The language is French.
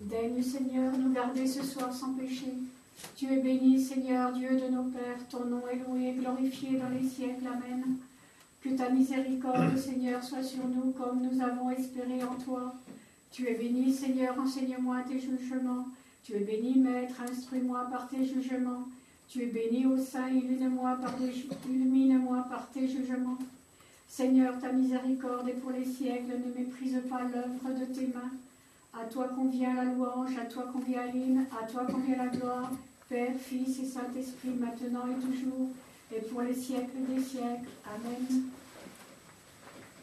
Daigne, Seigneur, nous garder ce soir sans péché. Tu es béni, Seigneur, Dieu de nos pères. Ton nom est loué et glorifié dans les siècles. Amen. Que ta miséricorde, Seigneur, soit sur nous comme nous avons espéré en toi. Tu es béni, Seigneur, enseigne-moi tes jugements. Tu es béni, Maître, instruis-moi par tes jugements. Tu es béni au sein, illumine-moi par tes jugements. Seigneur, ta miséricorde est pour les siècles, ne méprise pas l'œuvre de tes mains. À toi convient la louange, à toi convient l'hymne, à toi convient la gloire, Père, Fils et Saint-Esprit, maintenant et toujours, et pour les siècles des siècles. Amen.